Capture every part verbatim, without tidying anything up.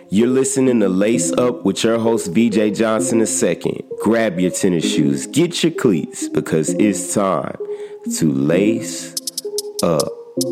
You're listening to Lace Up with your host, V J Johnson the second. Grab your tennis shoes, get your cleats, because it's time to lace up.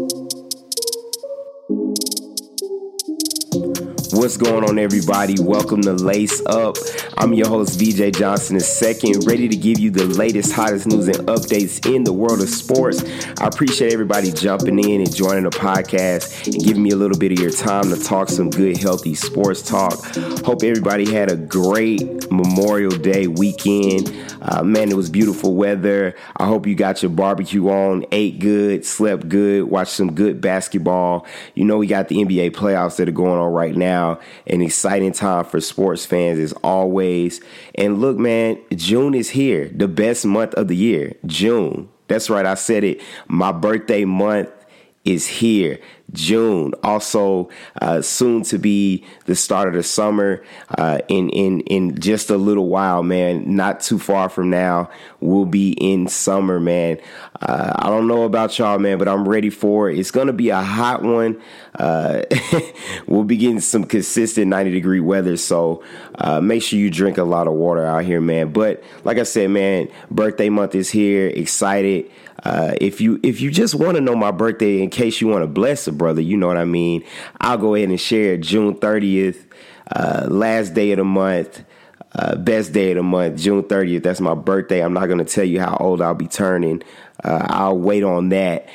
What's going on, everybody? Welcome to Lace Up. I'm your host, V J Johnson the second, ready to give you the latest, hottest news and updates in the world of sports. I appreciate everybody jumping in and joining the podcast and giving me a little bit of your time to talk some good, healthy sports talk. Hope everybody had a great Memorial Day weekend. Uh, man, it was beautiful weather. I hope you got your barbecue on, ate good, slept good, watched some good basketball. You know, we got the N B A playoffs that are going on right now. An exciting time for sports fans as always. And look, man, June is here. The best month of the year, June. That's right, I said it. My birthday month is here. June, also uh, soon to be the start of the summer. Uh, in in in just a little while, man. Not too far from now, we'll be in summer, man. Uh, I don't know about y'all, man, but I'm ready for it. It's gonna be a hot one. Uh, we'll be getting some consistent ninety degree weather, so uh, make sure you drink a lot of water out here, man. But like I said, man, birthday month is here. Excited. Uh, if you if you just want to know my birthday, in case you want to bless a brother, you know what I mean, I'll go ahead and share it. June thirtieth, uh, last day of the month, uh, best day of the month, June thirtieth. That's my birthday. I'm not going to tell you how old I'll be turning. Uh, I'll wait on that.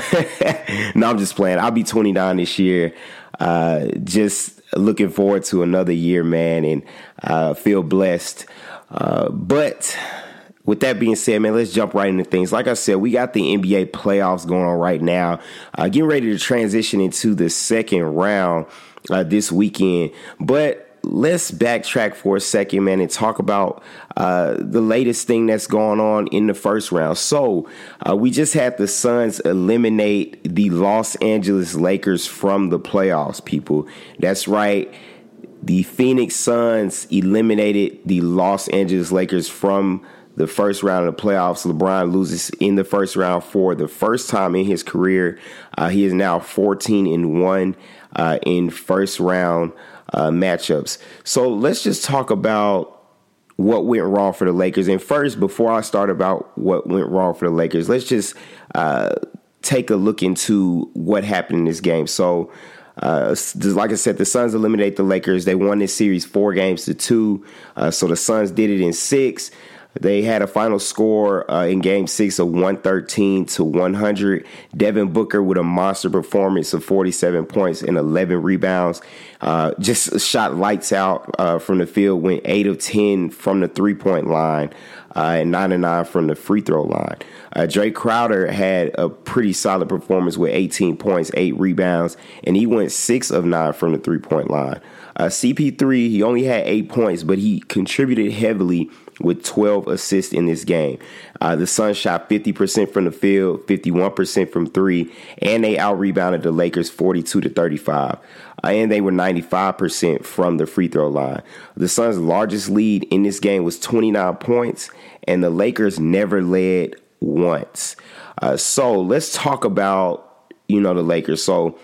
No, I'm just playing. I'll be twenty-nine this year. Uh, just looking forward to another year, man, and uh, feel blessed. Uh, but... With that being said, man, let's jump right into things. Like I said, we got the N B A playoffs going on right now. Uh, getting ready to transition into the second round uh, this weekend. But let's backtrack for a second, man, and talk about uh, the latest thing that's going on in the first round. So uh, we just had the Suns eliminate the Los Angeles Lakers from the playoffs, people. That's right. The Phoenix Suns eliminated the Los Angeles Lakers from the first round of the playoffs. LeBron loses in the first round for the first time in his career. Uh, he is now fourteen and one uh, in first round uh, matchups. So let's just talk about what went wrong for the Lakers. And first, before I start about what went wrong for the Lakers, let's just uh, take a look into what happened in this game. So, Uh, like I said, the Suns eliminate the Lakers. They won this series four games to two. Uh, so the Suns did it in six. They had a final score uh, in game six of one thirteen to one hundred. Devin Booker with a monster performance of forty-seven points and eleven rebounds. Uh, just shot lights out uh, from the field, went eight of ten from the three-point line uh, and nine of nine from the free throw line. Uh, Jay Crowder had a pretty solid performance with eighteen points, eight rebounds, and he went six of nine from the three-point line. Uh, C P three, he only had eight points, but he contributed heavily with twelve assists in this game. Uh, the Suns shot fifty percent from the field, fifty-one percent from three, and they out-rebounded the Lakers forty-two to thirty-five. Uh, and they were ninety-five percent from the free throw line. The Suns' largest lead in this game was twenty-nine points, and the Lakers never led once. Uh, so let's talk about, you know, the Lakers. So,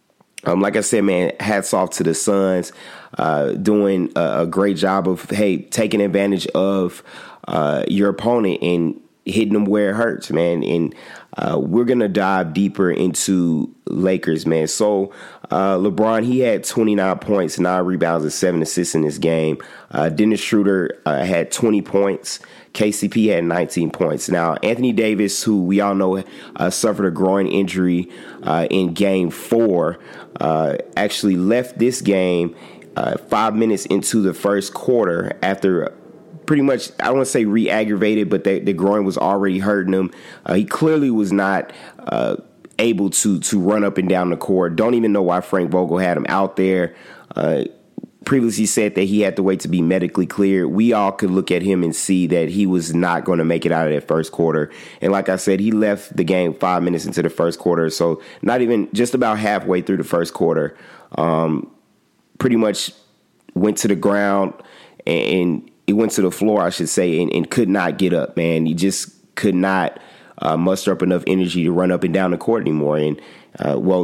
Um, like I said, man, hats off to the Suns, uh, doing a, a great job of, hey, taking advantage of uh, your opponent and hitting them where it hurts, man. And uh, we're going to dive deeper into Lakers, man. So uh, LeBron, he had twenty-nine points, nine rebounds, and seven assists in this game. Uh, Dennis Schroeder uh, had twenty points. K C P had nineteen points. Now, Anthony Davis, who we all know uh, suffered a groin injury uh, in game four, uh, actually left this game uh, five minutes into the first quarter after pretty much, I don't want to say re-aggravated, but the, the groin was already hurting him. Uh, he clearly was not uh, able to to run up and down the court. Don't even know why Frank Vogel had him out there. Uh Previously said that he had to wait to be medically cleared. We all could look at him and see that he was not going to make it out of that first quarter. And like I said, he left the game five minutes into the first quarter. So not even just about halfway through the first quarter, um, pretty much went to the ground and, and he went to the floor, I should say, and, and could not get up, man. He just could not uh, muster up enough energy to run up and down the court anymore. And, uh, well,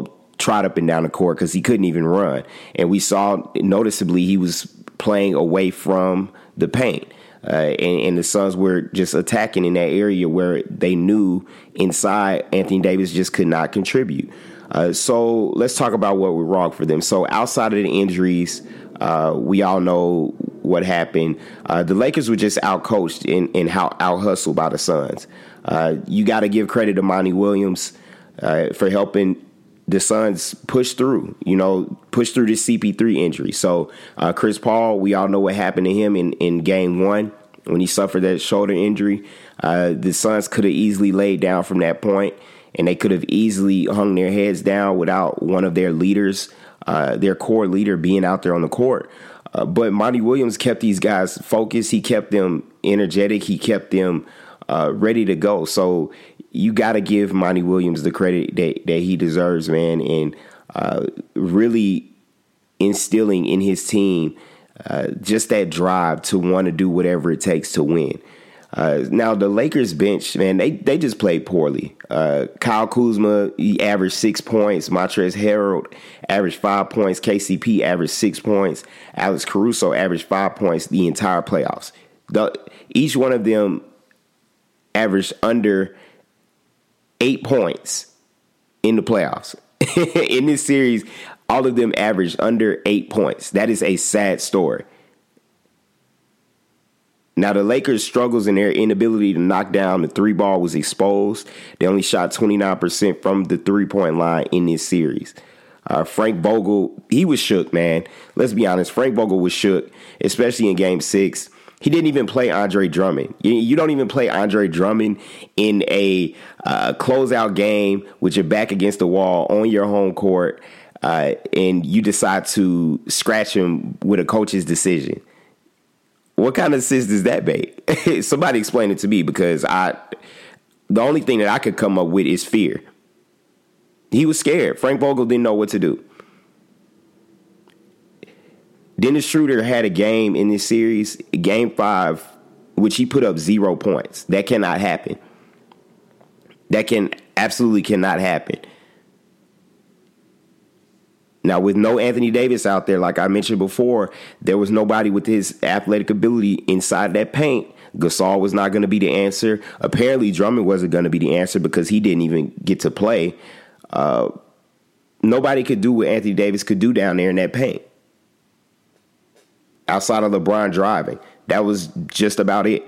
trot up and down the court because he couldn't even run. And we saw noticeably he was playing away from the paint. Uh, and, and the Suns were just attacking in that area where they knew inside Anthony Davis just could not contribute. Uh, so let's talk about what went wrong for them. So outside of the injuries, uh, we all know what happened. Uh, the Lakers were just outcoached and, and how out-hustled by the Suns. Uh, you got to give credit to Monty Williams uh, for helping the Suns push through, you know, push through this C P three injury. So uh, Chris Paul, we all know what happened to him in, in game one when he suffered that shoulder injury. Uh, the Suns could have easily laid down from that point, and they could have easily hung their heads down without one of their leaders, uh, their core leader, being out there on the court. Uh, but Monty Williams kept these guys focused. He kept them energetic. He kept them uh, ready to go. So you got to give Monty Williams the credit that, that he deserves, man, and uh, really instilling in his team uh, just that drive to want to do whatever it takes to win. Uh, now, the Lakers bench, man, they, they just played poorly. Uh, Kyle Kuzma, he averaged six points. Montrezl Harrell averaged five points. K C P averaged six points. Alex Caruso averaged five points the entire playoffs. The, each one of them averaged under eight points in the playoffs. In this series, all of them averaged under eight points. That is a sad story. Now, the Lakers' struggles and their inability to knock down the three ball was exposed. They only shot twenty-nine percent from the three-point line in this series. Uh, Frank Vogel, he was shook, man. Let's be honest. Frank Vogel was shook, especially in game six. He didn't even play Andre Drummond. You, you don't even play Andre Drummond in a uh, closeout game with your back against the wall on your home court, uh, and you decide to scratch him with a coach's decision. What kind of sense does that make? Somebody explain it to me, because I, the only thing that I could come up with is fear. He was scared. Frank Vogel didn't know what to do. Dennis Schroeder had a game in this series, game five, which he put up zero points. That cannot happen. That can absolutely cannot happen. Now, with no Anthony Davis out there, like I mentioned before, there was nobody with his athletic ability inside that paint. Gasol was not going to be the answer. Apparently, Drummond wasn't going to be the answer because he didn't even get to play. Uh, nobody could do what Anthony Davis could do down there in that paint. Outside of LeBron driving. That was just about it.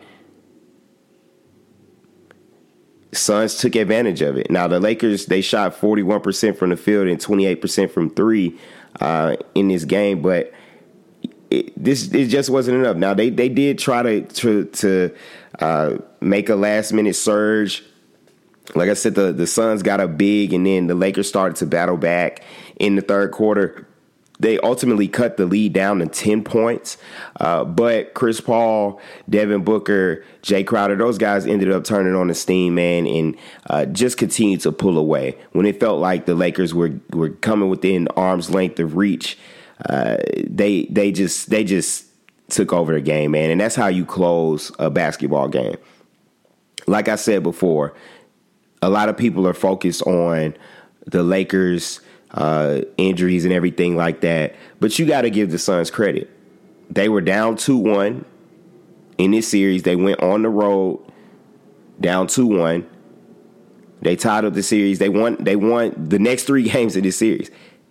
Suns took advantage of it. Now, the Lakers, they shot forty-one percent from the field and twenty-eight percent from three uh, in this game, but it, this it just wasn't enough. Now, they, they did try to to, to uh, make a last-minute surge. Like I said, the, the Suns got up big, and then the Lakers started to battle back in the third quarter. They ultimately cut the lead down to ten points. Uh, but Chris Paul, Devin Booker, Jay Crowder, those guys ended up turning on the steam, man, and uh, just continued to pull away. When it felt like the Lakers were, were coming within arm's length of reach, uh, they they just they just took over the game, man. And that's how you close a basketball game. Like I said before, a lot of people are focused on the Lakers' Uh, injuries and everything like that. But you got to give the Suns credit. They were down two one in this series. They went on the road down two one. They tied up the series. They won They won the next three games of this series.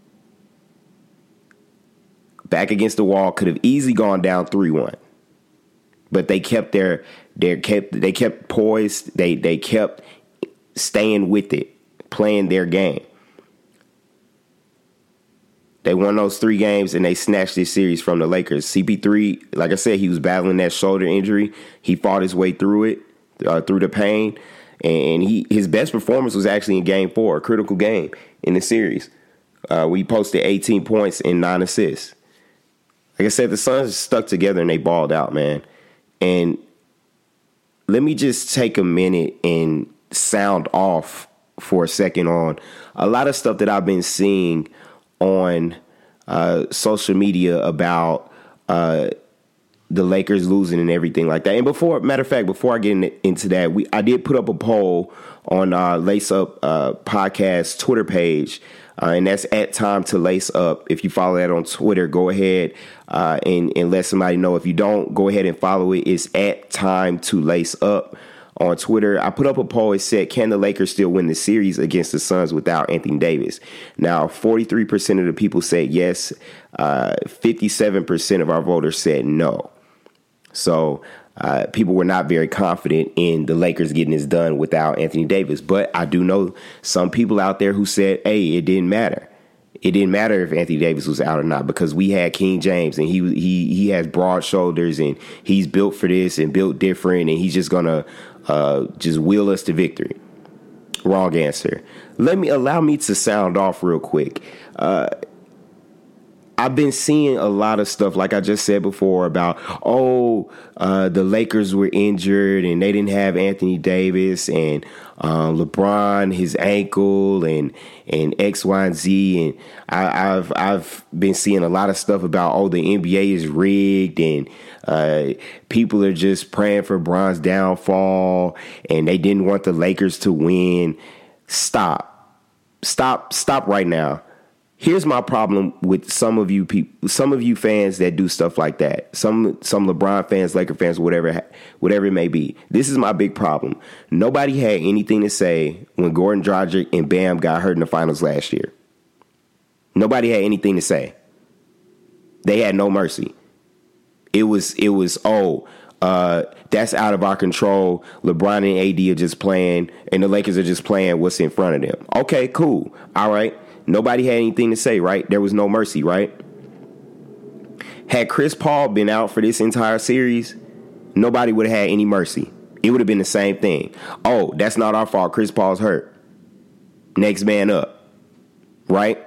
Back against the wall, could have easily gone down three one. But they kept their their kept they kept poised. They they kept staying with it, playing their game. They won those three games, and they snatched this series from the Lakers. C P three, like I said, he was battling that shoulder injury. He fought his way through it, uh, through the pain, and he his best performance was actually in Game Four, a critical game in the series. Uh, we posted eighteen points and nine assists. Like I said, the Suns stuck together and they balled out, man. And let me just take a minute and sound off for a second on a lot of stuff that I've been seeing on uh, social media about uh, the Lakers losing and everything like that. And before, matter of fact, before I get in, into that, we I did put up a poll on our Lace Up uh, podcast Twitter page Uh, and that's at Time to Lace Up. If you follow that on Twitter, go ahead uh, and, and let somebody know. If you don't, go ahead and follow it. It's at Time to Lace Up on Twitter. I put up a poll. It said, can the Lakers still win the series against the Suns without Anthony Davis? Now, forty-three percent of the people said yes. Uh, fifty-seven percent of our voters said no. So uh, people were not very confident in the Lakers getting this done without Anthony Davis. But I do know some people out there who said, hey, it didn't matter. It didn't matter if Anthony Davis was out or not, because we had King James, and he he he has broad shoulders, and he's built for this and built different, and he's just going to uh, just wheel us to victory. Wrong answer. Let me allow me to sound off real quick. Uh I've been seeing a lot of stuff, like I just said before, about, oh, uh, the Lakers were injured and they didn't have Anthony Davis, and uh, LeBron, his ankle, and and X, Y, and Z. And I, I've I've been seeing a lot of stuff about, oh, the N B A is rigged, and uh, people are just praying for Bron's downfall, and they didn't want the Lakers to win. Stop. Stop. Stop right now. Here's my problem with some of you people, some of you fans that do stuff like that. Some some LeBron fans, Laker fans, whatever, whatever it may be. This is my big problem. Nobody had anything to say when Goran Dragic and Bam got hurt in the finals last year. Nobody had anything to say. They had no mercy. It was it was oh, uh, that's out of our control. LeBron and A D are just playing, and the Lakers are just playing what's in front of them. Okay, cool. All right. Nobody had anything to say, right? There was no mercy, right? Had Chris Paul been out for this entire series, nobody would have had any mercy. It would have been the same thing. Oh, that's not our fault. Chris Paul's hurt. Next man up, right?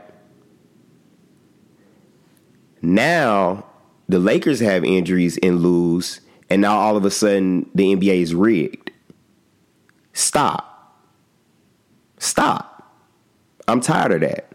Now, the Lakers have injuries and lose, and now all of a sudden the N B A is rigged. Stop. Stop. I'm tired of that.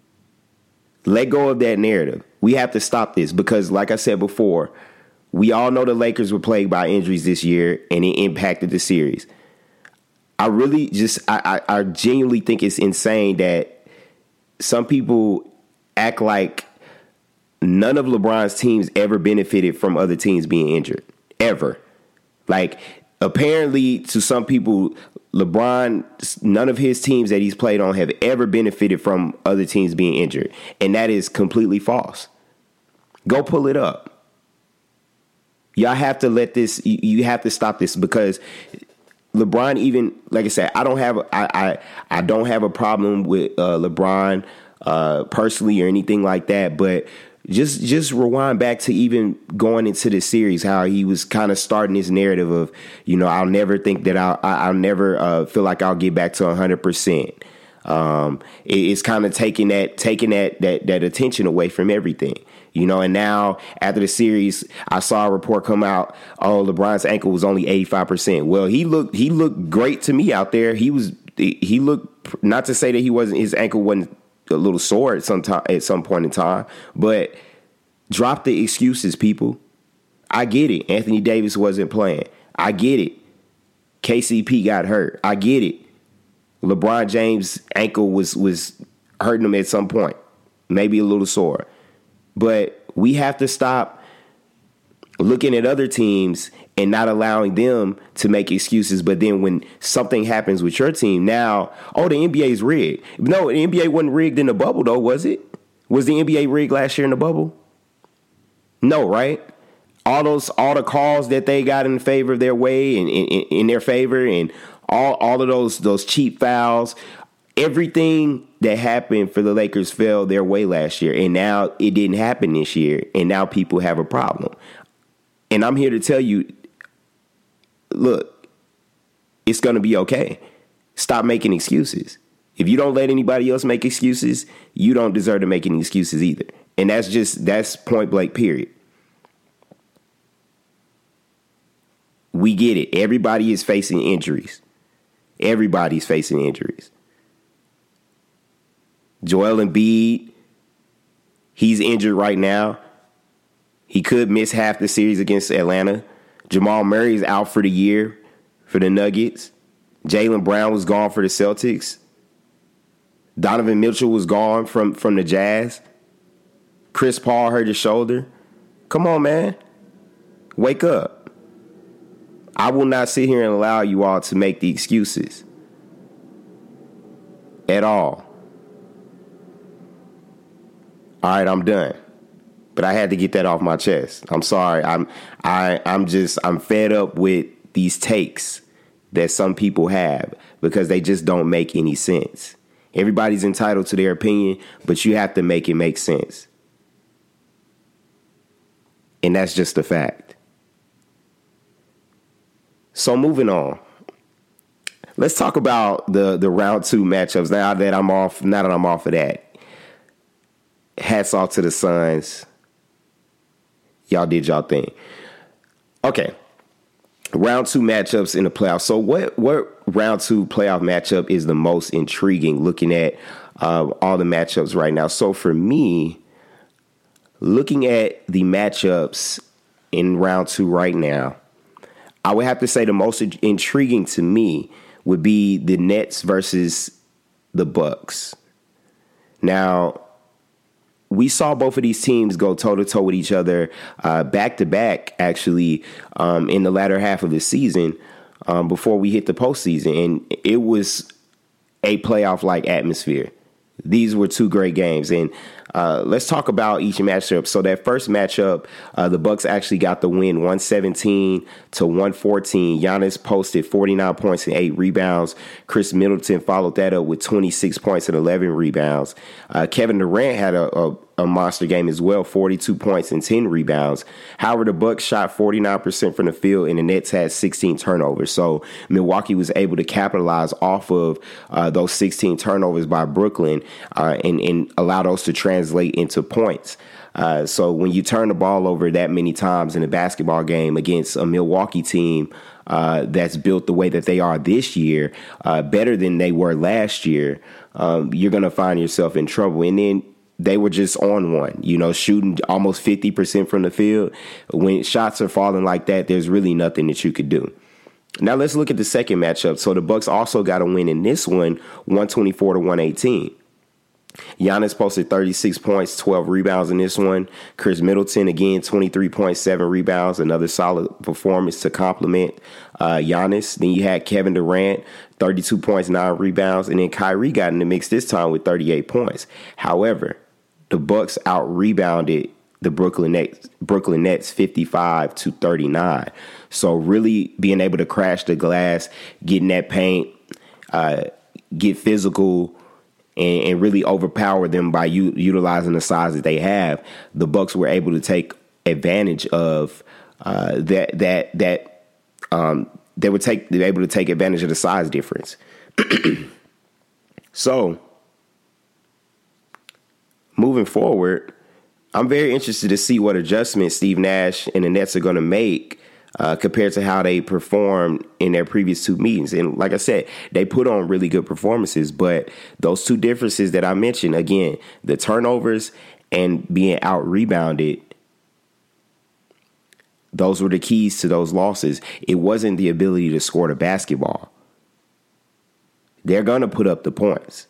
Let go of that narrative. We have to stop this because, like I said before, we all know the Lakers were plagued by injuries this year, and it impacted the series. I really just, I, I, I genuinely think it's insane that some people act like none of LeBron's teams ever benefited from other teams being injured. Ever. Like, apparently, to some people, LeBron, none of his teams that he's played on have ever benefited from other teams being injured. And that is completely false. Go pull it up. Y'all have to let this, you have to stop this, because LeBron, even, like I said, I don't have, I, I, I don't have a problem with uh, LeBron uh, personally or anything like that, but Just just rewind back to even going into the series, how he was kind of starting this narrative of, you know, I'll never think that I'll, I'll never uh, feel like I'll get back to one hundred percent. Um, it, it's kind of taking that taking that, that that attention away from everything, you know. And now after the series, I saw a report come out, oh, LeBron's ankle was only eighty-five percent. Well, he looked he looked great to me out there. He was he looked, not to say that he wasn't, his ankle wasn't a little sore at some time, at some point in time, but drop the excuses, people. I get it. Anthony Davis wasn't playing. I get it. K C P got hurt. I get it. LeBron James' ankle was was hurting him at some point, maybe a little sore. But we have to stop looking at other teams and not allowing them to make excuses. But then when something happens with your team, now, oh, the N B A is rigged. No, the N B A wasn't rigged in the bubble, though, was it? Was the N B A rigged last year in the bubble? No, right? All those, all the calls that they got in favor of their way and in, in, in their favor, and all, all of those those cheap fouls, everything that happened for the Lakers fell their way last year, and now it didn't happen this year, and now people have a problem. And I'm here to tell you, look, it's going to be okay. Stop making excuses. If you don't let anybody else make excuses, you don't deserve to make any excuses either. And that's just, that's point blank, period. We get it. Everybody is facing injuries. Everybody's facing injuries. Joel Embiid, he's injured right now. He could miss half the series against Atlanta. Jamal Murray is out for the year for the Nuggets. Jaylen Brown was gone for the Celtics. Donovan Mitchell was gone from, from the Jazz. Chris Paul hurt his shoulder. Come on, man. Wake up. I will not sit here and allow you all to make the excuses. At all. All right, I'm done. But I had to get that off my chest. I'm sorry. I'm I I'm just I'm fed up with these takes that some people have because they just don't make any sense. Everybody's entitled to their opinion, but you have to make it make sense. And that's just a fact. So moving on. Let's talk about the, the round two matchups. Now that I'm off, now that I'm off of that. Hats off to the Suns. Y'all did y'all thing. Okay. Round two matchups in the playoffs. So what, what round two playoff matchup is the most intriguing looking at uh, all the matchups right now? So for me, looking at the matchups in round two right now, I would have to say the most intriguing to me would be the Nets versus the Bucks. Now, we saw both of these teams go toe-to-toe with each other uh, back-to-back, actually, um, in the latter half of the season um, before we hit the postseason. And it was a playoff-like atmosphere. These were two great games. And uh, let's talk about each matchup. So that first matchup, uh, the Bucks actually got the win one seventeen to one fourteen. Giannis posted forty-nine points and eight rebounds. Chris Middleton followed that up with twenty-six points and eleven rebounds. Uh, Kevin Durant had a, a a monster game as well, forty-two points and ten rebounds. However, the Bucks shot forty-nine percent from the field and the Nets had sixteen turnovers. So Milwaukee was able to capitalize off of uh, those sixteen turnovers by Brooklyn uh, and, and allow those to translate into points. Uh, so when you turn the ball over that many times in a basketball game against a Milwaukee team uh, that's built the way that they are this year, uh, better than they were last year, um, you're going to find yourself in trouble. And then they were just on one, you know, shooting almost fifty percent from the field. When shots are falling like that, there's really nothing that you could do. Now let's look at the second matchup. So the Bucks also got a win in this one, one twenty-four to one eighteen. Giannis posted thirty-six points, twelve rebounds in this one. Chris Middleton, again, twenty-three point seven rebounds, another solid performance to complement uh, Giannis. Then you had Kevin Durant, thirty-two points, nine rebounds. And then Kyrie got in the mix this time with thirty-eight points. However, the Bucks out-rebounded the Brooklyn Nets, Brooklyn Nets fifty-five to thirty-nine. So really being able to crash the glass, getting that paint, uh, get physical, and, and really overpower them by u- utilizing the size that they have, the Bucks were able to take advantage of uh, that. That that um, they would take they were able to take advantage of the size difference. So moving forward, I'm very interested to see what adjustments Steve Nash and the Nets are going to make uh, compared to how they performed in their previous two meetings. And like I said, they put on really good performances, but those two differences that I mentioned, again, the turnovers and being out-rebounded, those were the keys to those losses. It wasn't the ability to score the basketball. They're going to put up the points.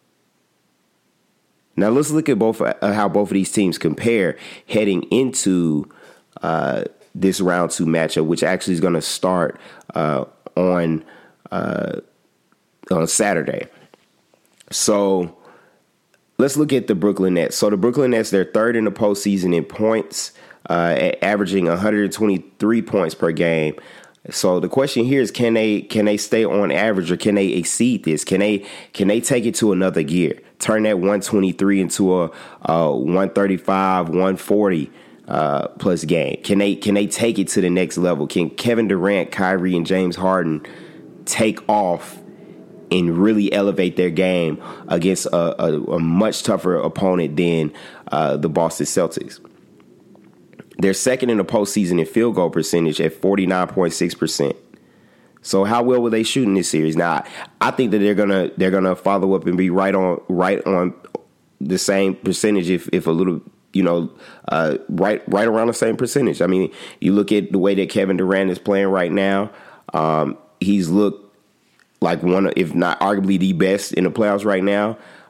Now let's look at both uh, how both of these teams compare heading into uh, this round two matchup, which actually is going to start uh, on uh, on Saturday. So let's look at the Brooklyn Nets. So the Brooklyn Nets, they're third in the postseason in points, uh, averaging one hundred twenty-three points per game. So the question here is, can they can they stay on average, or can they exceed this? Can they can they take it to another gear? Turn that one twenty-three into a, a one thirty-five, one forty uh, plus game. Can they can they take it to the next level? Can Kevin Durant, Kyrie, and James Harden take off and really elevate their game against a, a, a much tougher opponent than uh, the Boston Celtics? They're second in the postseason in field goal percentage at forty-nine point six percent. So how well will they shoot in this series? Now, I think that they're gonna they're gonna follow up and be right on right on the same percentage, if if a little, you know, uh, right right around the same percentage. I mean, you look at the way that Kevin Durant is playing right now. Um, he's looked like one, if not arguably the best in the playoffs right now.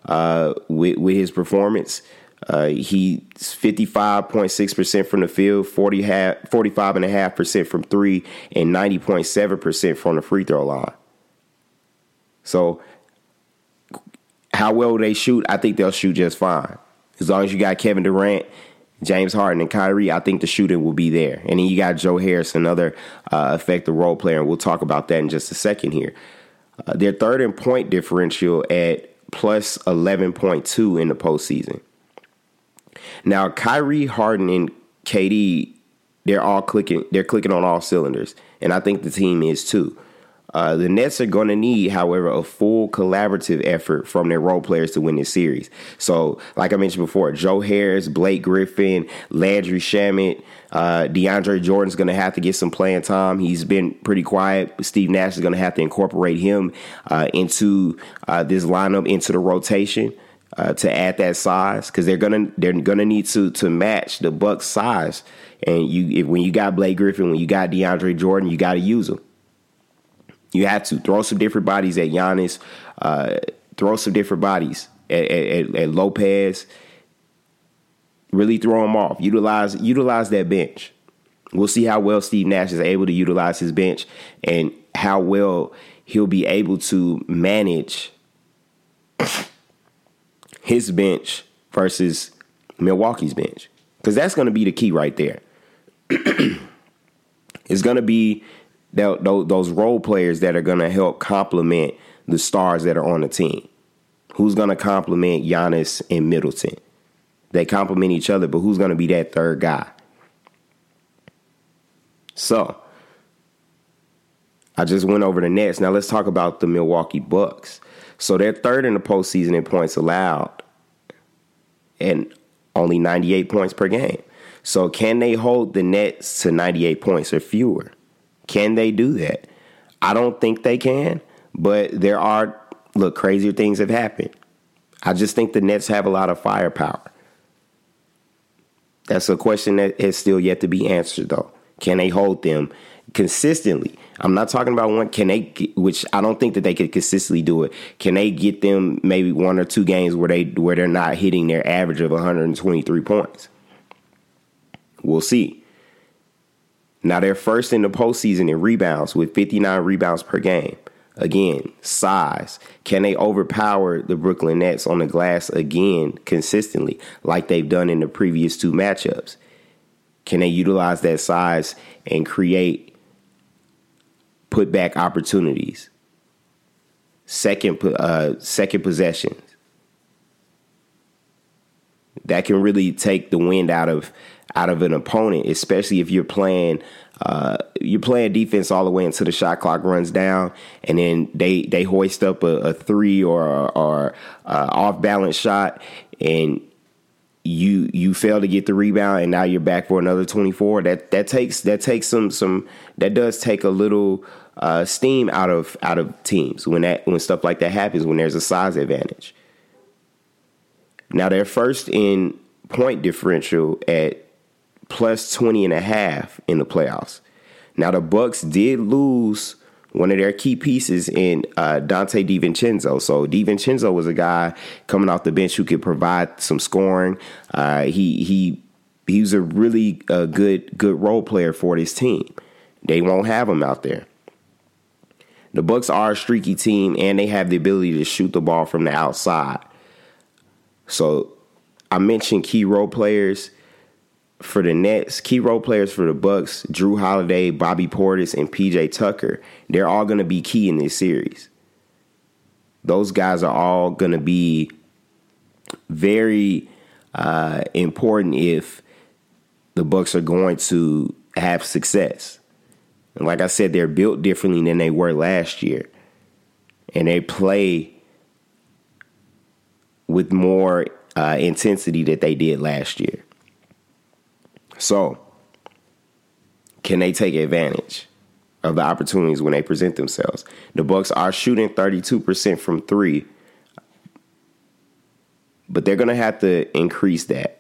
uh, with, with his performance. Uh, he's fifty-five point six percent from the field, forty half, forty-five point five percent from three, and ninety point seven percent from the free throw line. So how well they shoot, I think they'll shoot just fine. As long as you got Kevin Durant, James Harden, and Kyrie, I think the shooting will be there. And then you got Joe Harris, another uh, effective role player, and we'll talk about that in just a second here. Uh, they're third in point differential at plus eleven point two in the postseason. Now, Kyrie, Harden, and K D, they're all clicking. They're clicking on all cylinders, and I think the team is too. Uh, the Nets are going to need, however, a full collaborative effort from their role players to win this series. So, like I mentioned before, Joe Harris, Blake Griffin, Landry Shamet, uh, DeAndre Jordan's going to have to get some playing time. He's been pretty quiet. Steve Nash is going to have to incorporate him uh, into uh, this lineup, into the rotation. Uh, to add that size, because they're gonna they're gonna need to to match the Bucks' size, and you if when you got Blake Griffin, when you got DeAndre Jordan, you got to use them. You have to throw some different bodies at Giannis, uh, throw some different bodies at, at, at Lopez. Really throw them off. Utilize utilize that bench. We'll see how well Steve Nash is able to utilize his bench and how well he'll be able to manage his bench versus Milwaukee's bench, because that's going to be the key right there. It's going to be th- th- those role players that are going to help complement the stars that are on the team. Who's going to complement Giannis and Middleton? They complement each other, but who's going to be that third guy? So, I just went over the Nets. Now let's talk about the Milwaukee Bucks. So they're third in the postseason in points allowed and only ninety-eight points per game. So can they hold the Nets to ninety-eight points or fewer? Can they do that? I don't think they can, but there are, look, crazier things have happened. I just think the Nets have a lot of firepower. That's a question that is still yet to be answered, though. Can they hold them consistently? I'm not talking about one. Can they, which I don't think that they could consistently do it. Can they get them maybe one or two games where they where they're not hitting their average of one hundred twenty-three points? We'll see. Now they're first in the postseason in rebounds with fifty-nine rebounds per game. Again, size. Can they overpower the Brooklyn Nets on the glass again consistently like they've done in the previous two matchups? Can they utilize that size and create put back opportunities? Second, uh, second possessions. That can really take the wind out of out of an opponent, especially if you're playing uh, you're playing defense all the way until the shot clock runs down, and then they they hoist up a, a three or or uh, off balance shot, and you you fail to get the rebound, and now you're back for another twenty-four. That that takes that takes some some that does take a little uh, steam out of out of teams when that when stuff like that happens, when there's a size advantage. Now they're first in point differential at plus twenty and a half in the playoffs. Now the Bucks did lose one of their key pieces in uh, Dante DiVincenzo. So DiVincenzo was a guy coming off the bench who could provide some scoring. Uh, he he he was a really uh, good good role player for this team. They won't have him out there. The Bucks are a streaky team, and they have the ability to shoot the ball from the outside. So I mentioned key role players for the Nets, key role players for the Bucks, Drew Holiday, Bobby Portis, and P J Tucker. They're all going to be key in this series. Those guys are all going to be very uh, important if the Bucks are going to have success. And like I said, they're built differently than they were last year. And they play with more uh, intensity that they did last year. So, can they take advantage of the opportunities when they present themselves? The Bucks are shooting thirty-two percent from three, but they're going to have to increase that.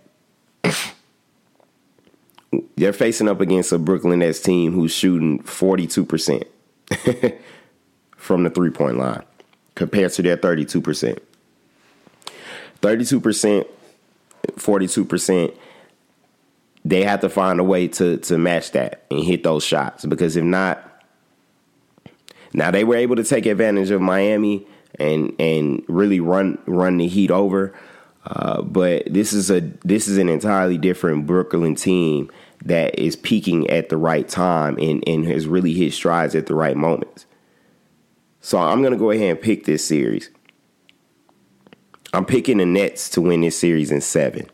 They're facing up against a Brooklyn Nets team who's shooting forty-two percent from the three-point line compared to their thirty-two percent. thirty-two percent, forty-two percent. They have to find a way to to match that and hit those shots, because if not, now they were able to take advantage of Miami and and really run run the Heat over, uh, but this is a this is an entirely different Brooklyn team that is peaking at the right time and, and has really hit strides at the right moments. So I'm gonna go ahead and pick this series. I'm picking the Nets to win this series in seven.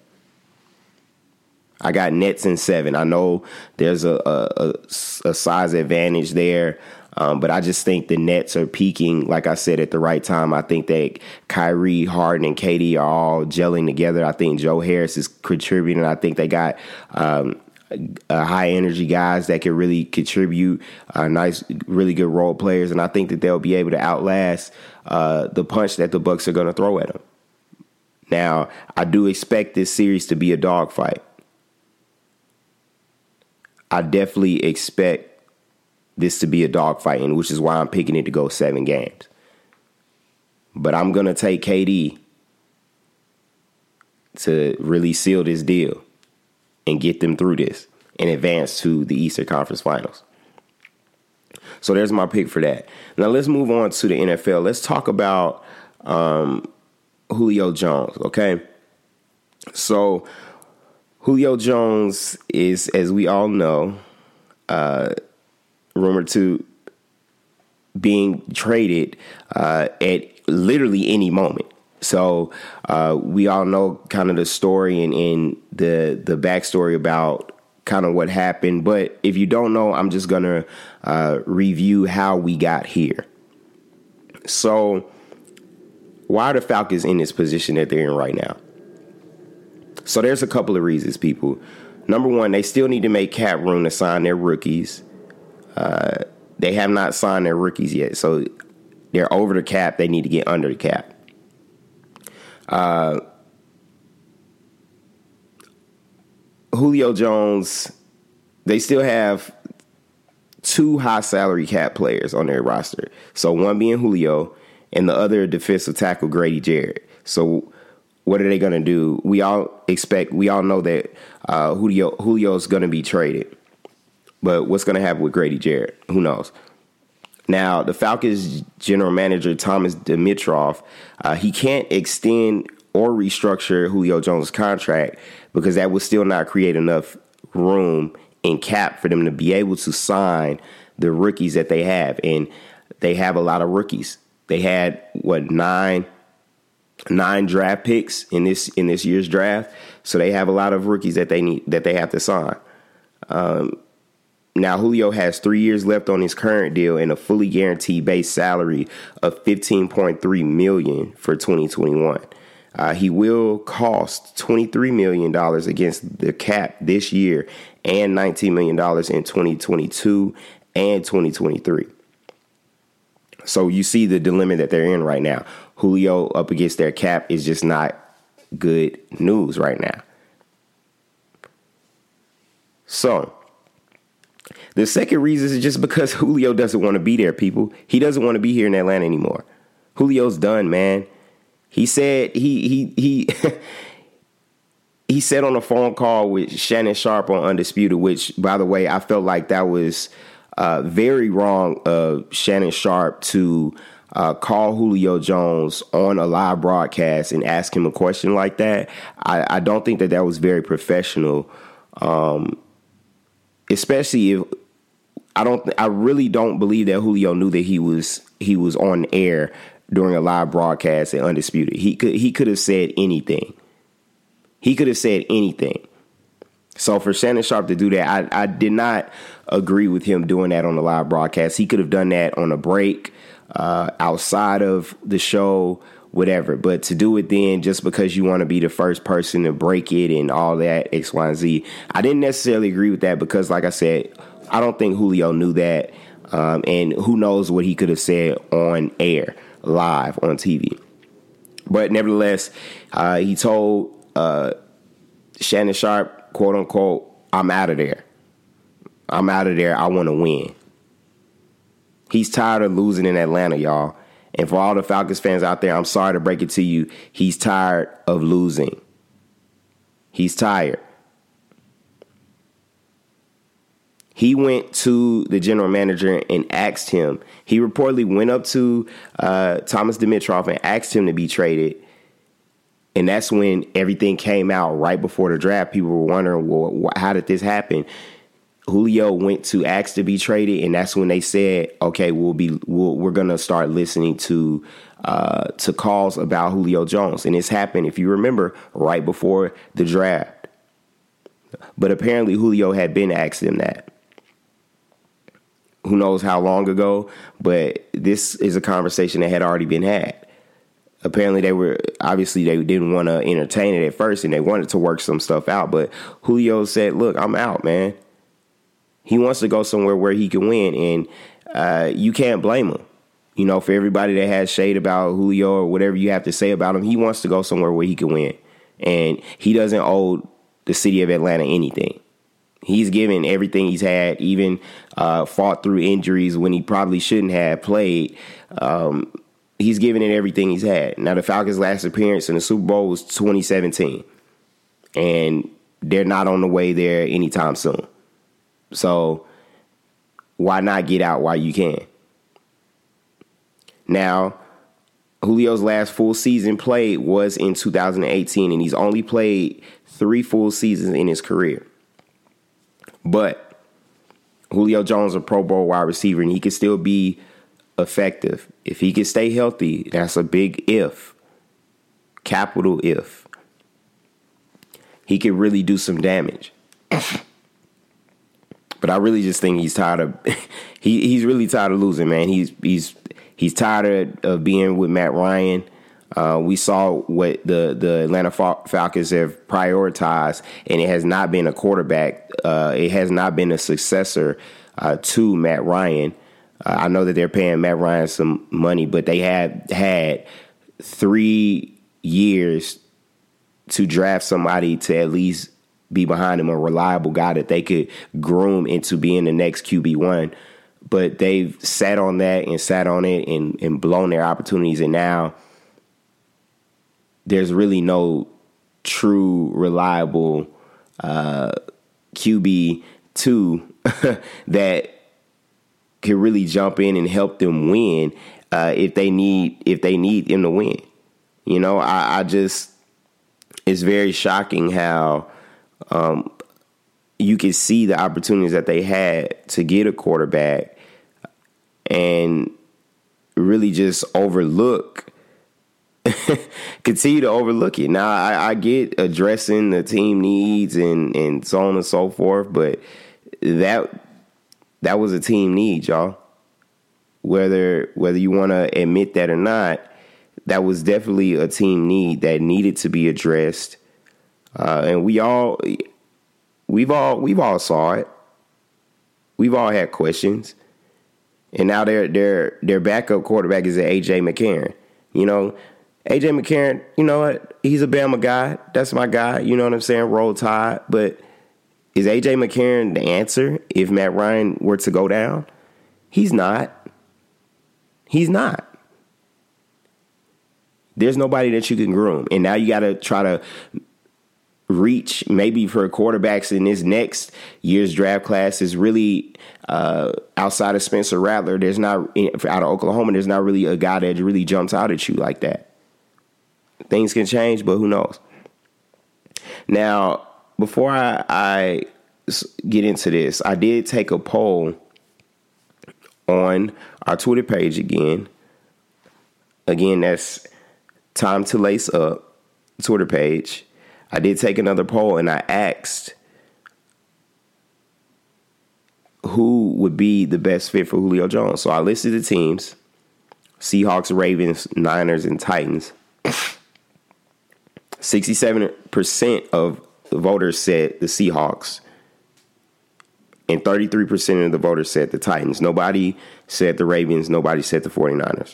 I got Nets in seven. I know there's a, a, a size advantage there, um, but I just think the Nets are peaking, like I said, at the right time. I think that Kyrie, Harden, and K D are all gelling together. I think Joe Harris is contributing. I think they got um, uh, high-energy guys that can really contribute, uh, nice, really good role players, and I think that they'll be able to outlast uh, the punch that the Bucks are going to throw at them. Now, I do expect this series to be a dogfight. I definitely expect this to be a dogfight, and which is why I'm picking it to go seven games. But I'm going to take K D to really seal this deal and get them through this and advance to the Eastern Conference Finals. So there's my pick for that. Now let's move on to the N F L. Let's talk about um, Julio Jones, okay? So Julio Jones is, as we all know, uh, rumored to being traded uh, at literally any moment. So uh, we all know kind of the story and, and the the backstory about kind of what happened. But if you don't know, I'm just going to uh, review how we got here. So why are the Falcons in this position that they're in right now? So there's a couple of reasons, people. Number one, they still need to make cap room to sign their rookies. Uh, they have not signed their rookies yet, so they're over the cap. They need to get under the cap. Uh, Julio Jones, they still have two high salary cap players on their roster. So one being Julio and the other defensive tackle Grady Jarrett. So what are they going to do? We all expect, we all know that uh, Julio Julio's going to be traded. But what's going to happen with Grady Jarrett? Who knows? Now, the Falcons general manager, Thomas Dimitroff, uh, he can't extend or restructure Julio Jones' contract because that would still not create enough room in cap for them to be able to sign the rookies that they have. And they have a lot of rookies. They had, what, nine nine draft picks in this in this year's draft. So they have a lot of rookies that they need that they have to sign. Um, now Julio has three years left on his current deal and a fully guaranteed base salary of fifteen point three million dollars for twenty twenty-one. Uh, he will cost twenty-three million dollars against the cap this year and nineteen million dollars in twenty twenty-two and twenty twenty-three. So you see the dilemma that they're in right now. Julio up against their cap is just not good news right now. So the second reason is just because Julio doesn't want to be there, people. He doesn't want to be here in Atlanta anymore. Julio's done, man. He said he he he he said on a phone call with Shannon Sharpe on Undisputed, which, by the way, I felt like that was uh, very wrong of Shannon Sharpe to uh, call Julio Jones on a live broadcast and ask him a question like that. I, I don't think that that was very professional, um, especially if I don't. I really don't believe that Julio knew that he was he was on air during a live broadcast at Undisputed. He could he could have said anything. He could have said anything. So for Shannon Sharpe to do that, I, I did not agree with him doing that on the live broadcast. He could have done that on a break, uh, outside of the show, whatever. But to do it then just because you want to be the first person to break it and all that, X, Y, and Z, I didn't necessarily agree with that because, like I said, I don't think Julio knew that. Um, and who knows what he could have said on air, live on T V. But nevertheless, uh, he told uh, Shannon Sharpe, quote unquote, I'm out of there. I'm out of there. I want to win. He's tired of losing in Atlanta, y'all. And for all the Falcons fans out there, I'm sorry to break it to you. He's tired of losing. He's tired. He went to the general manager and asked him. He reportedly went up to uh, Thomas Dimitroff and asked him to be traded. And that's when everything came out right before the draft. People were wondering, well, how did this happen? Julio went to ask to be traded, and that's when they said, okay, we'll be we'll, we're going to start listening to uh, to calls about Julio Jones. And this happened, if you remember, right before the draft. But apparently Julio had been asking that. Who knows how long ago, but this is a conversation that had already been had. Apparently they were, obviously they didn't want to entertain it at first and they wanted to work some stuff out. But Julio said, look, I'm out, man. He wants to go somewhere where he can win, and uh, you can't blame him. You know, for everybody that has shade about Julio or whatever you have to say about him, he wants to go somewhere where he can win. And he doesn't owe the city of Atlanta anything. He's given everything he's had, even uh, fought through injuries when he probably shouldn't have played. Um, he's given it everything he's had. Now, the Falcons' last appearance in the Super Bowl was twenty seventeen, and they're not on the way there anytime soon. So why not get out while you can? Now, Julio's last full season played was in two thousand eighteen, and he's only played three full seasons in his career. But Julio Jones is a Pro Bowl wide receiver, and he can still be effective. If he can stay healthy, that's a big if. Capital if. He could really do some damage. But I really just think he's tired of he he's really tired of losing, man. He's he's he's tired of, of being with Matt Ryan. Uh, we saw what the, the Atlanta Falcons have prioritized, and it has not been a quarterback. Uh, it has not been a successor uh, to Matt Ryan. Uh, I know that they're paying Matt Ryan some money, but they have had three years to draft somebody to at least be behind him, a reliable guy that they could groom into being the next Q B one. But they've sat on that and sat on it and, and blown their opportunities, and now there's really no true, reliable uh, Q B two that can really jump in and help them win uh, if they need if they need him to win. You know, I, I just it's very shocking how um, you can see the opportunities that they had to get a quarterback and really just overlook. Continue to overlook it. Now, I, I get addressing the team needs and, and so on and so forth, but that that was a team need, y'all. Whether whether you want to admit that or not, that was definitely a team need that needed to be addressed. Uh, and we all we've all we've all saw it. We've all had questions, and now their their their backup quarterback is A J McCarron. You know. A J McCarron, you know what? He's a Bama guy. That's my guy. You know what I'm saying? Roll Tide. But is A J McCarron the answer if Matt Ryan were to go down? He's not. He's not. There's nobody that you can groom. And now you got to try to reach maybe for quarterbacks in this next year's draft class is really uh, outside of Spencer Rattler. There's not, out of Oklahoma, there's not really a guy that really jumps out at you like that. Things can change, but who knows? Now, before I, I get into this, I did take a poll on our Twitter page again. Again, that's Time to Lace Up Twitter page. I did take another poll, and I asked who would be the best fit for Julio Jones. So I listed the teams: Seahawks, Ravens, Niners, and Titans. sixty-seven percent of the voters said the Seahawks, and thirty-three percent of the voters said the Titans. Nobody said the Ravens. Nobody said the 49ers.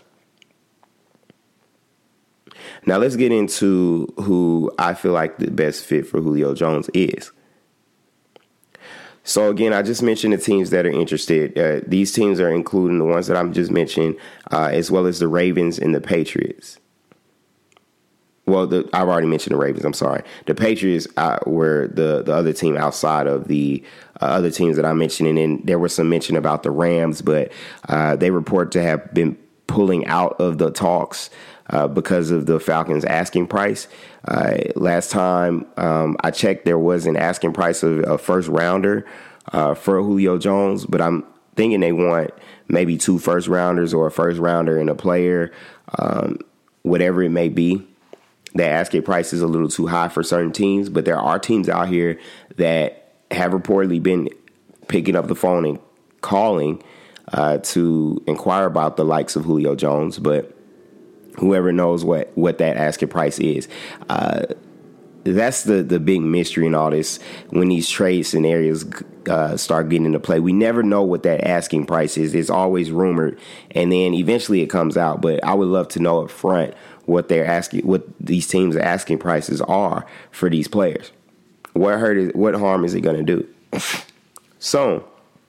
Now let's get into who I feel like the best fit for Julio Jones is. So again, I just mentioned the teams that are interested. Uh, these teams are including the ones that I'm just mentioning, uh, as well as the Ravens and the Patriots. Well, the, I've already mentioned the Ravens. I'm sorry. The Patriots uh, were the, the other team outside of the uh, other teams that I mentioned. And then there was some mention about the Rams, but uh, they report to have been pulling out of the talks uh, because of the Falcons' asking price. Uh, last time um, I checked, there was an asking price of a first rounder uh, for Julio Jones, but I'm thinking they want maybe two first rounders or a first rounder and a player, um, whatever it may be. The asking price is a little too high for certain teams, but there are teams out here that have reportedly been picking up the phone and calling uh, to inquire about the likes of Julio Jones, but whoever knows what, what that asking price is. Uh, that's the, the big mystery in all this when these trade scenarios uh, start getting into play. We never know what that asking price is. It's always rumored, and then eventually it comes out, but I would love to know up front what they're asking, what these teams' asking prices are for these players. What hurt is, what harm is it going to do? So,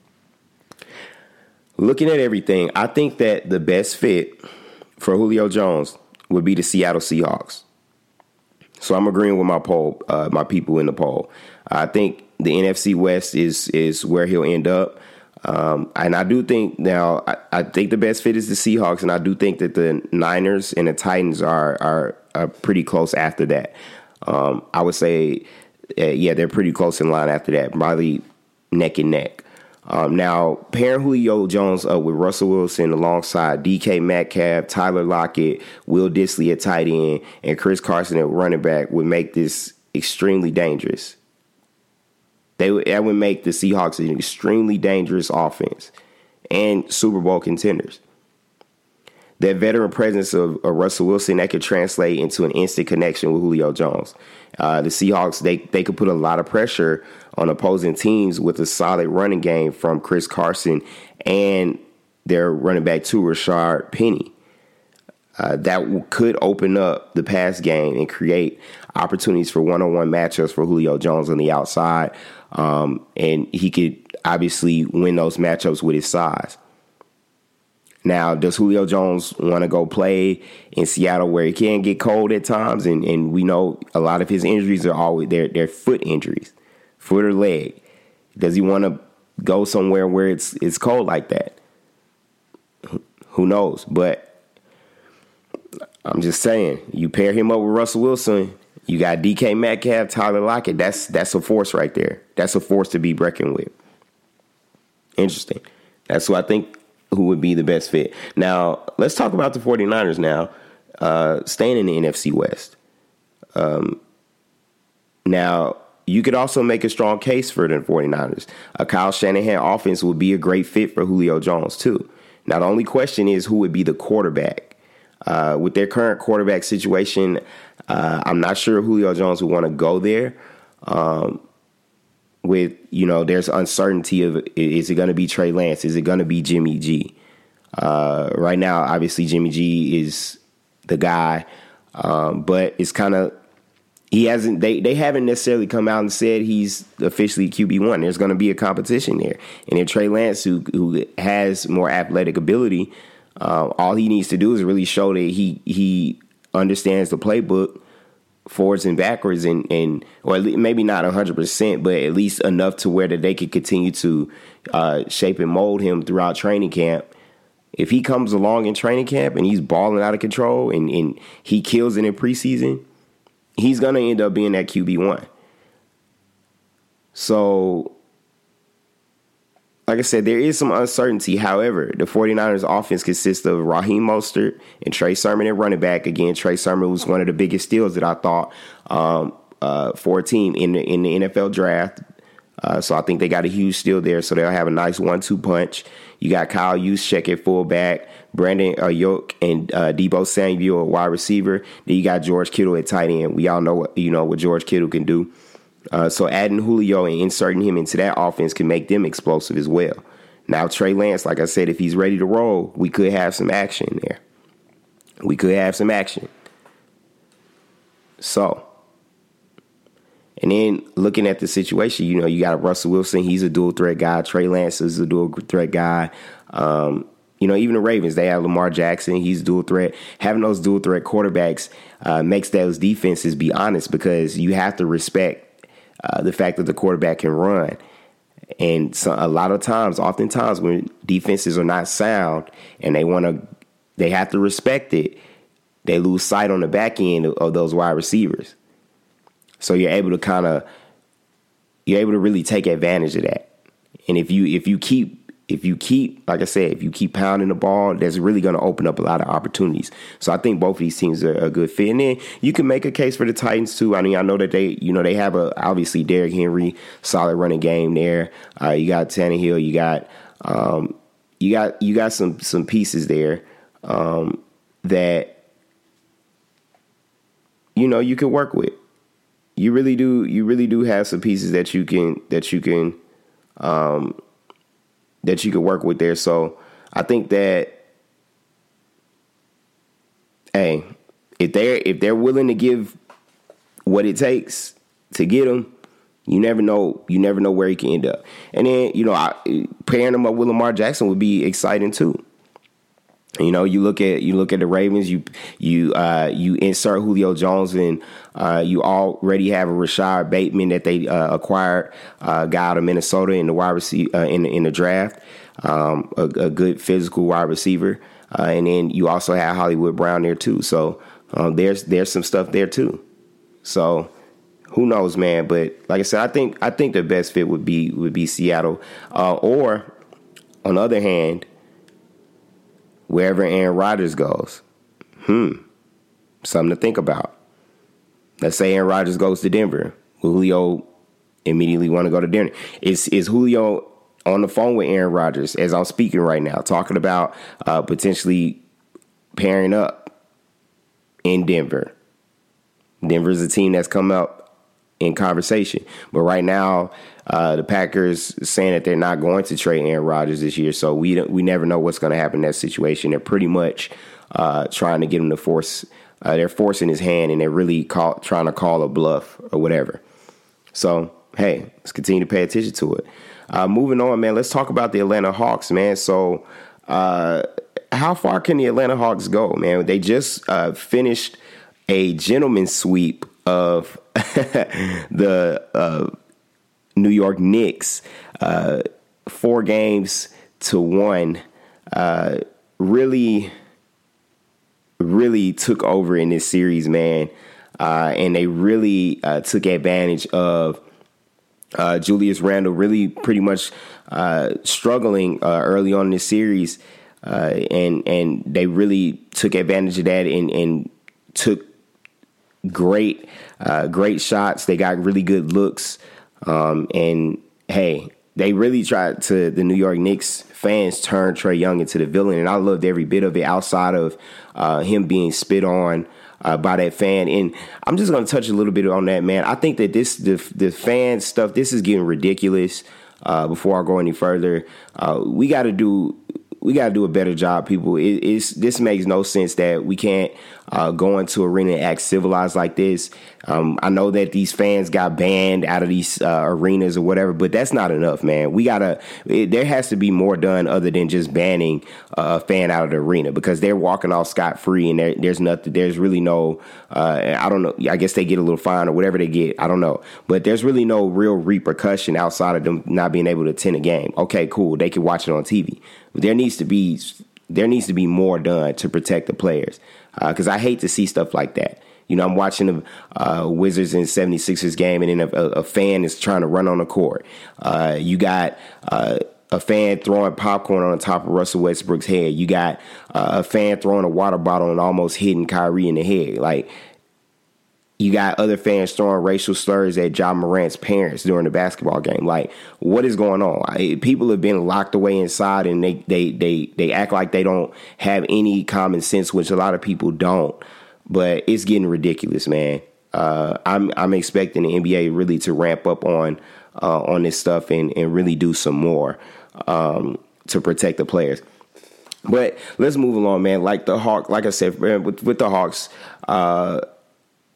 looking at everything, I think that the best fit for Julio Jones would be the Seattle Seahawks. So I'm agreeing with my poll, uh, my people in the poll. I think the N F C West is is where he'll end up. Um, and I do think now, I, I think the best fit is the Seahawks, and I do think that the Niners and the Titans are are, are pretty close after that. Um, I would say, uh, yeah, they're pretty close in line after that, probably neck and neck. Um, now, pairing Julio Jones up with Russell Wilson alongside D K Metcalf, Tyler Lockett, Will Dissly at tight end, and Chris Carson at running back would make this extremely dangerous. They would, that would make the Seahawks an extremely dangerous offense and Super Bowl contenders. That veteran presence of, of Russell Wilson, that could translate into an instant connection with Julio Jones. Uh, the Seahawks, they, they could put a lot of pressure on opposing teams with a solid running game from Chris Carson and their running back too, Rashard Penny. Uh, that w- could open up the pass game and create opportunities for one-on-one matchups for Julio Jones on the outside. Um, and he could obviously win those matchups with his size. Now, does Julio Jones want to go play in Seattle where he can get cold at times? And, and we know a lot of his injuries are always they're, they're foot injuries, foot or leg. Does he want to go somewhere where it's it's cold like that? Who knows? But I'm just saying, you pair him up with Russell Wilson, you got D K Metcalf, Tyler Lockett. That's that's a force right there. That's a force to be reckoned with. Interesting. That's who I think who would be the best fit. Now, let's talk about the 49ers now, uh, staying in the N F C West. Um, now, you could also make a strong case for the 49ers. A Kyle Shanahan offense would be a great fit for Julio Jones, too. Now, the only question is who would be the quarterback. Uh, with their current quarterback situation, uh, I'm not sure Julio Jones would want to go there. Um, with, you know, there's uncertainty of, is it going to be Trey Lance? Is it going to be Jimmy G? Uh, right now, obviously, Jimmy G is the guy, um, but it's kind of, he hasn't, they, they haven't necessarily come out and said he's officially Q B one. There's going to be a competition there. And if Trey Lance, who, who has more athletic ability, uh, all he needs to do is really show that he, he understands the playbook, forwards and backwards, and, and or maybe not one hundred percent, but at least enough to where that they could continue to uh, shape and mold him throughout training camp. If he comes along in training camp and he's balling out of control and, and he kills it in preseason, he's going to end up being that Q B one. So, like I said, there is some uncertainty. However, the 49ers offense consists of Raheem Mostert and Trey Sermon at running back. Again, Trey Sermon was one of the biggest steals that I thought um, uh, for a team in the, in the N F L draft. Uh, so I think they got a huge steal there. So they'll have a nice one two punch. You got Kyle Juszczyk at fullback, Brandon Ayuk and uh, Deebo Samuel at wide receiver. Then you got George Kittle at tight end. We all know what, you know, what George Kittle can do. Uh, so adding Julio and inserting him into that offense can make them explosive as well. Now, Trey Lance, like I said, if he's ready to roll, we could have some action there. We could have some action. So, And then looking at the situation, you know, you got Russell Wilson. He's a dual threat guy. Trey Lance is a dual threat guy. Um, you know, even the Ravens, they have Lamar Jackson. He's dual threat. Having those dual threat quarterbacks uh, makes those defenses be honest, because you have to respect uh, the fact that the quarterback can run. And so a lot of times, oftentimes when defenses are not sound and they want to, they have to respect it, they lose sight on the back end of, of those wide receivers. So you're able to kind of, you're able to really take advantage of that. And if you, if you keep, if you keep, like I said, if you keep pounding the ball, that's really going to open up a lot of opportunities. So I think both of these teams are a good fit. And then you can make a case for the Titans too. I mean, I know that they, you know, they have a, obviously Derrick Henry, solid running game there. Uh, you got Tannehill, you got, um, you got, you got some, some pieces there, um, that, you know, you can work with. You really do. You really do have some pieces that you can, that you can, um, that you could work with there. So I think that, hey, if they're if they're willing to give what it takes to get him, you never know. You never know where he can end up. And then, you know, I, pairing him up with Lamar Jackson would be exciting too. You know, you look at you look at the Ravens. You you uh, you insert Julio Jones, and uh, you already have a Rashad Bateman that they uh, acquired, uh, guy out of Minnesota in the wide receiver uh, in in the draft, um, a, a good physical wide receiver, uh, and then you also have Hollywood Brown there too. So um, there's there's some stuff there too. So who knows, man? But like I said, I think I think the best fit would be would be Seattle, uh, or on the other hand, wherever Aaron Rodgers goes. Hmm. Something to think about. Let's say Aaron Rodgers goes to Denver. Will Julio immediately want to go to Denver? Is is Julio on the phone with Aaron Rodgers as I'm speaking right now, talking about uh, potentially pairing up in Denver? Denver's a team that's come up in conversation. But right now, uh, the Packers saying that they're not going to trade Aaron Rodgers this year. So we don't, we never know what's going to happen in that situation. They're pretty much uh, trying to get him to force. Uh, they're forcing his hand, and they're really call, trying to call a bluff or whatever. So, hey, let's continue to pay attention to it. Uh, moving on, man, let's talk about the Atlanta Hawks, man. So uh, how far can the Atlanta Hawks go, man? They just uh, finished a gentleman's sweep of the uh, New York Knicks, uh, four games to one, uh, really, really took over in this series, man. Uh, and they really uh, took advantage of uh, Julius Randle really pretty much uh, struggling uh, early on in this series. Uh, and, and they really took advantage of that and, and took great, uh, great shots. They got really good looks. Um, and hey, they really tried to, the New York Knicks fans turn Trae Young into the villain. And I loved every bit of it outside of uh, him being spit on uh, by that fan. And I'm just going to touch a little bit on that, man. I think that this, the, the fan stuff, this is getting ridiculous. Uh, before I go any further, uh, we got to do, we got to do a better job, people. It, it's, this makes no sense that we can't uh, go into arena and act civilized like this. Um, I know that these fans got banned out of these uh, arenas or whatever, but that's not enough, man. We gotta. It, there has to be more done other than just banning uh, a fan out of the arena, because they're walking off scot free, and there, there's nothing. There's really no. Uh, I don't know. I guess they get a little fine or whatever they get. I don't know, but there's really no real repercussion outside of them not being able to attend a game. Okay, cool. They can watch it on T V. There needs to be. There needs to be more done to protect the players, because uh, I hate to see stuff like that. You know, I'm watching the uh, Wizards and seventy-sixers game, and then a, a fan is trying to run on the court. Uh, you got uh, a fan throwing popcorn on top of Russell Westbrook's head. You got uh, a fan throwing a water bottle and almost hitting Kyrie in the head. Like, you got other fans throwing racial slurs at Ja Morant's parents during the basketball game. Like, what is going on? I, people have been locked away inside, and they, they, they, they act like they don't have any common sense, which a lot of people don't. But it's getting ridiculous, man. Uh, I'm I'm expecting the N B A really to ramp up on uh, on this stuff and, and really do some more um, to protect the players. But let's move along, man. Like the Hawks, like I said, with, with the Hawks, uh,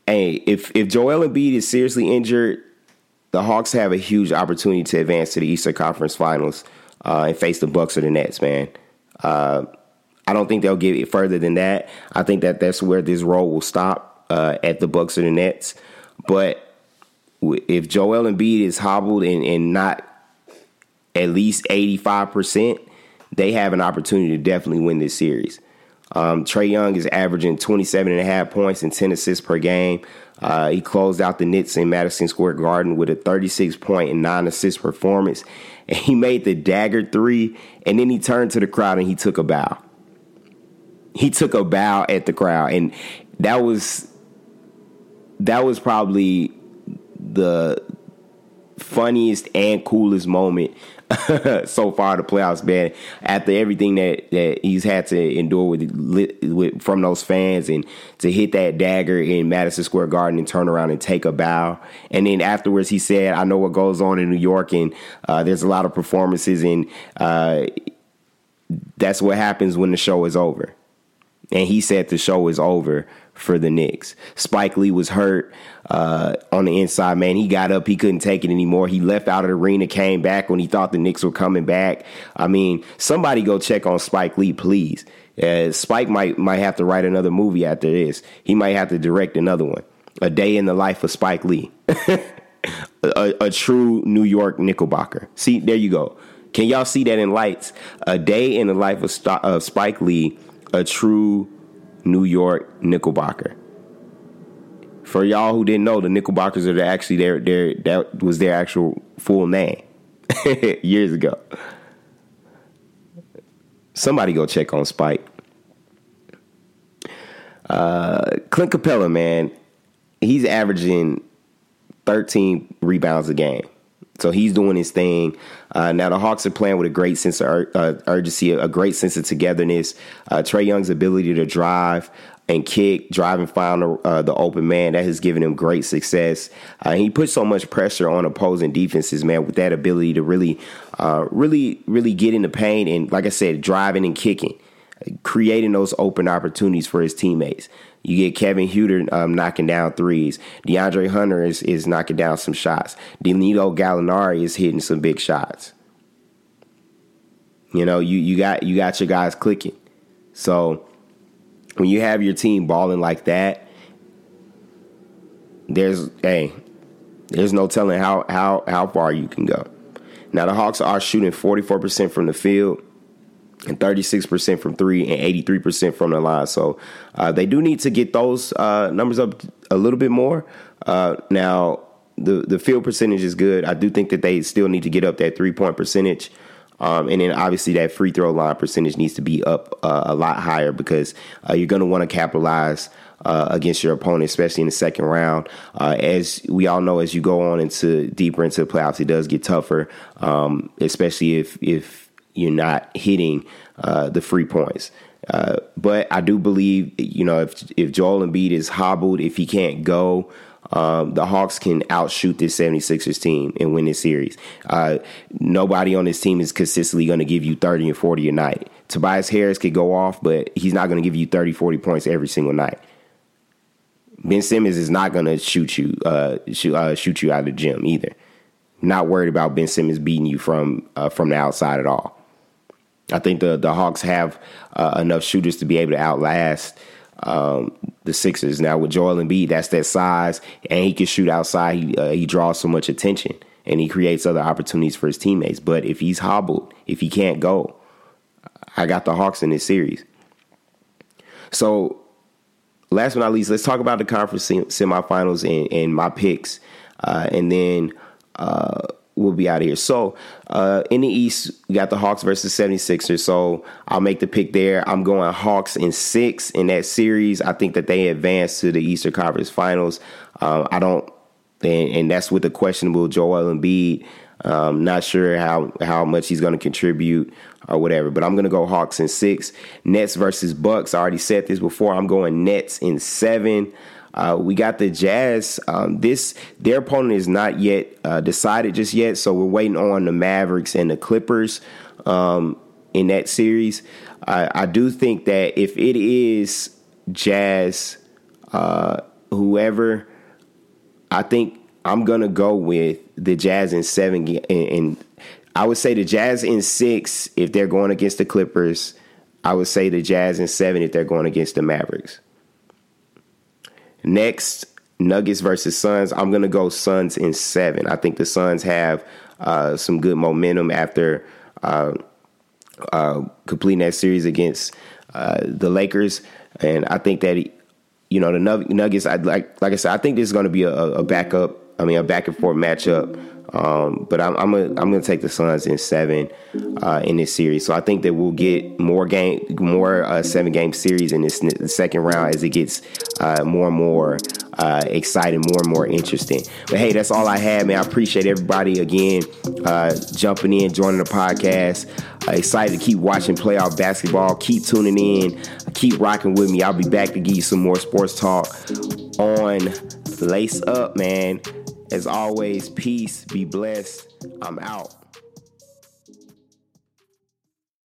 hey, if if Joel Embiid is seriously injured, the Hawks have a huge opportunity to advance to the Eastern Conference Finals uh, and face the Bucks or the Nets, man. Uh, I don't think they'll get it further than that. I think that that's where this role will stop uh, at the Bucks or the Nets. But if Joel Embiid is hobbled and, and not at least eighty-five percent, they have an opportunity to definitely win this series. Um, Trae Young is averaging twenty-seven and a half points and ten assists per game. Uh, he closed out the Knicks in Madison Square Garden with a thirty-six point and nine assist performance. And he made the dagger three, and then he turned to the crowd and he took a bow. He took a bow at the crowd, and that was that was probably the funniest and coolest moment so far in the playoffs, man. After everything that, that he's had to endure with, with from those fans, and to hit that dagger in Madison Square Garden and turn around and take a bow. And then afterwards he said, I know what goes on in New York, and uh, there's a lot of performances, and uh, that's what happens when the show is over. And he said the show is over for the Knicks. Spike Lee was hurt uh, on the inside, man. He got up. He couldn't take it anymore. He left out of the arena, came back when he thought the Knicks were coming back. I mean, somebody go check on Spike Lee, please. Uh, Spike might might have to write another movie after this. He might have to direct another one. A Day in the Life of Spike Lee. a, a true New York Knickerbocker. See, there you go. Can y'all see that in lights? A Day in the Life of, St- of Spike Lee. A true New York Knickerbocker. For y'all who didn't know, the Knickerbockers are actually their their that was their actual full name years ago. Somebody go check on Spike. Uh, Clint Capella, man, he's averaging thirteen rebounds a game. So he's doing his thing. Uh, now the Hawks are playing with a great sense of ur- uh, urgency, a great sense of togetherness. Uh, Trae Young's ability to drive and kick, drive and find uh, the open man, that has given him great success. Uh, he puts so much pressure on opposing defenses, man, with that ability to really, uh, really, really get in the paint and, like I said, driving and kicking, creating those open opportunities for his teammates. You get Kevin Huerter um, knocking down threes. DeAndre Hunter is, is knocking down some shots. Danilo Gallinari is hitting some big shots. You know, you, you got you got your guys clicking. So when you have your team balling like that, there's hey, there's no telling how how how far you can go. Now the Hawks are shooting forty-four percent from the field, and thirty-six percent from three, and eighty-three percent from the line. So uh, they do need to get those uh, numbers up a little bit more. Uh, now, the, the field percentage is good. I do think that they still need to get up that three-point percentage. Um, and then, obviously, that free throw line percentage needs to be up uh, a lot higher, because uh, you're going to want to capitalize uh, against your opponent, especially in the second round. Uh, as we all know, as you go on into deeper into the playoffs, it does get tougher, um, especially if if you're not hitting uh, the free points. Uh, but I do believe, you know, if if Joel Embiid is hobbled, if he can't go, um, the Hawks can outshoot this seventy-sixers team and win this series. Uh, nobody on this team is consistently going to give you thirty and forty a night. Tobias Harris could go off, but he's not going to give you thirty, forty points every single night. Ben Simmons is not going to shoot you, uh, shoot, uh, shoot you out of the gym either. Not worried about Ben Simmons beating you from uh, from the outside at all. I think the, the Hawks have uh, enough shooters to be able to outlast um, the Sixers. Now, with Joel Embiid, that's that size, and he can shoot outside. He, uh, he draws so much attention, and he creates other opportunities for his teammates. But if he's hobbled, if he can't go, I got the Hawks in this series. So, last but not least, let's talk about the conference sem- semifinals and, and my picks, uh, and then uh, we'll be out of here. So, uh, in the East, we got the Hawks versus seventy-sixers. So, I'll make the pick there. I'm going Hawks in six in that series. I think that they advance to the Eastern Conference Finals. Uh, I don't, and, and that's with the questionable Joel Embiid. Um, not sure how, how much he's going to contribute or whatever, but I'm going to go Hawks in six. Nets versus Bucks. I already said this before. I'm going Nets in seven. Uh, we got the Jazz. Um, this their opponent is not yet uh, decided just yet, so we're waiting on the Mavericks and the Clippers um, in that series. I, I do think that if it is Jazz uh, whoever, I think I'm going to go with the Jazz in seven. And, and I would say the Jazz in six if they're going against the Clippers. I would say the Jazz in seven if they're going against the Mavericks. Next, Nuggets versus Suns. I'm going to go Suns in seven. I think the Suns have uh, some good momentum after uh, uh, completing that series against uh, the Lakers. And I think that, you know, the Nuggets, I'd like like I said, I think this is going to be a, a backup, I mean, a back and forth matchup. Um, but I'm I'm gonna, I'm gonna take the Suns in seven uh, in this series. So I think that we'll get more game, more uh, seven game series in this the second round as it gets uh, more and more uh, exciting, more and more interesting. But hey, that's all I had, man. I appreciate everybody again uh, jumping in, joining the podcast. Uh, excited to keep watching playoff basketball. Keep tuning in. Keep rocking with me. I'll be back to give you some more sports talk on Lace Up, man. As always, peace, be blessed. I'm out.